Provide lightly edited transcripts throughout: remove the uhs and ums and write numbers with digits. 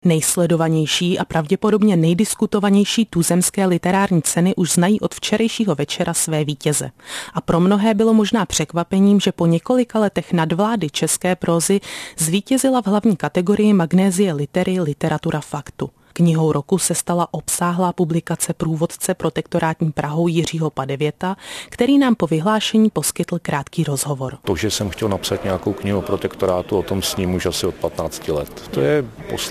Nejsledovanější a pravděpodobně nejdiskutovanější tuzemské literární ceny už znají od včerejšího večera své vítěze. A pro mnohé bylo možná překvapením, že po několika letech nadvlády české prózy zvítězila v hlavní kategorii Magnézie Litery literatura faktu. Knihou roku se stala obsáhlá publikace průvodce protektorátní Prahou Jiřího Padevěta, který nám po vyhlášení poskytl krátký rozhovor. To, že jsem chtěl napsat nějakou knihu o protektorátu, o tom sním už asi od 15 let. To je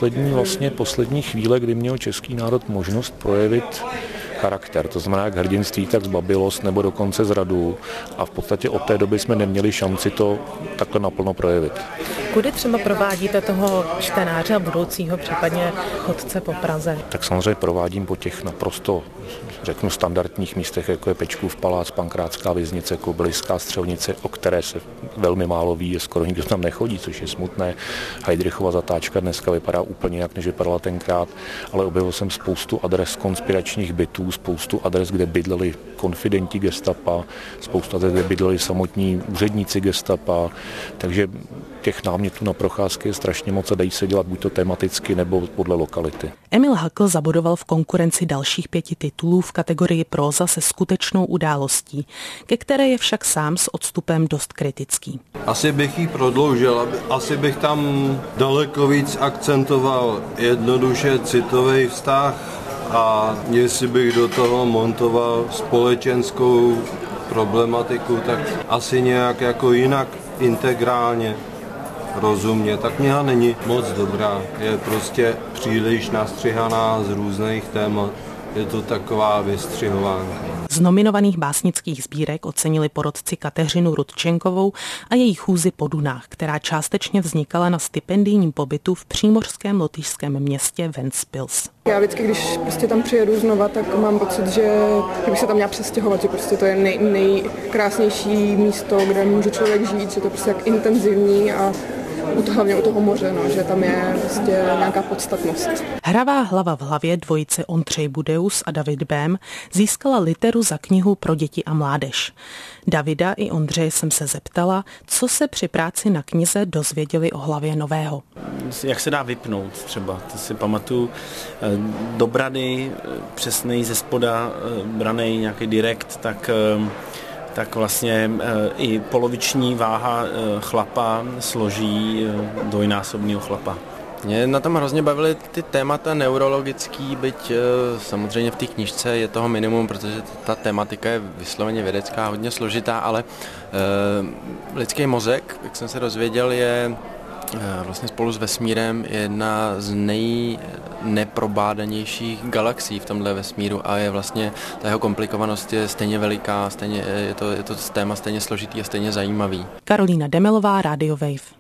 poslední chvíle, kdy měl český národ možnost projevit charakter, to znamená jak hrdinství, tak zbabilost nebo dokonce zradu. A v podstatě od té doby jsme neměli šanci to takhle naplno projevit. Kudy třeba provádíte toho čtenáře a budoucího případně chodce po Praze? Tak samozřejmě provádím po těch naprosto, řeknu, standardních místech, jako je Pečkův palác, Pankrátská věznice, Kobyliská střelnice, o které se velmi málo ví, skoro nikdo tam nechodí, což je smutné. Heydrichova zatáčka dneska vypadá úplně jinak, než vypadala tenkrát, ale objevil jsem spoustu adres konspiračních bytů, spoustu adres, kde bydleli konfidenti gestapa, spoustu adres, kde bydleli samotní úředníci gestapa, takže těch námětů na procházky je strašně moc a dají se dělat buď to tematicky nebo podle lokality. Emil Hakl zabodoval v konkurenci dalších 5 titulů v kategorii próza se skutečnou událostí, ke které je však sám s odstupem dost kritický. Asi bych ji prodloužil, asi bych tam daleko víc akcentoval jednoduše citový vztah a jestli bych do toho montoval společenskou problematiku, tak asi nějak jako jinak integrálně. Rozumně, ta kniha není moc dobrá, je prostě příliš nastřihaná z různých témat, je to taková vystřihovánka. Z nominovaných básnických sbírek ocenili porotci Kateřinu Rudčenkovou a její Chůzi po Dunách, která částečně vznikala na stipendijním pobytu v přímořském lotyšském městě Ventspils. Já vždycky, když prostě tam přijedu znova, tak mám pocit, že bych se tam měla přestěhovat, že prostě to je nejkrásnější místo, kde může člověk žít, že to je prostě jak intenzivní a hlavně u toho moře, že tam je prostě nějaká podstatnost. Hravá hlava v hlavě dvojice Ondřej Budeus a David Bém získala literu za knihu pro děti a mládež. Davida i Ondřeje jsem se zeptala, co se při práci na knize dozvěděli o hlavě nového. Jak se dá vypnout třeba, to si pamatuju, do brady, přesnej ze spoda, branej nějaký direkt, tak vlastně i poloviční váha chlapa složí dvojnásobného chlapa. Mě na tom hrozně bavily ty témata neurologický, byť samozřejmě v té knížce je toho minimum, protože ta tematika je vysloveně vědecká, hodně složitá, ale lidský mozek, jak jsem se dozvěděl, je vlastně spolu s vesmírem jedna z nejneprobádanějších galaxií v tomhle vesmíru a je vlastně, ta jeho komplikovanost je stejně veliká, je to téma stejně složitý a stejně zajímavý. Karolína Demelová, Radio Wave.